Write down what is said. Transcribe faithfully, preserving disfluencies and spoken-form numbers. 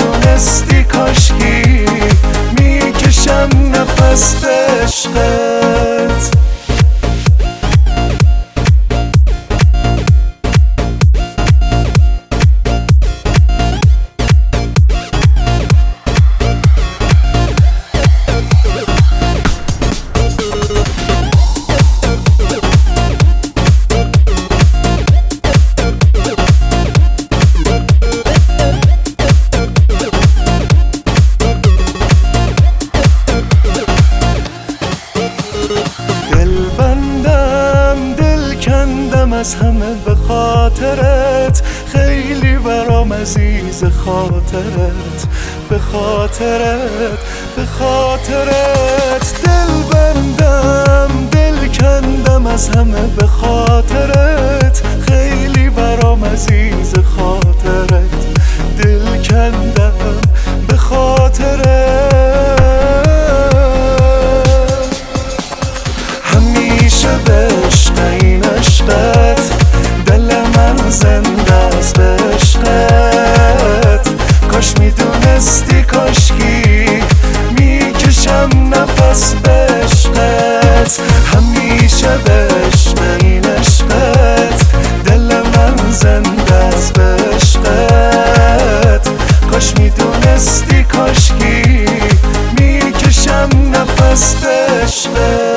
میدونستی کاشکی میکشم نفس به عشقت. از همه به خاطرت، خیلی برام عزیز خاطرت، به خاطرت به خاطرت. دل بندم دل کندم از همه به خاطرت، خیلی برام عزیز خاطرت، دل کندم به خاطرت. همیشه به عشق این عشقت، دل من زنده است به عشقت. کاش میدونستی کاشکی میکشم نفس به عشقت. همیشه به عشق این عشقت، دل من زنده است به عشقت. کاش میدونستی کاشکی میکشم نفس به عشقت.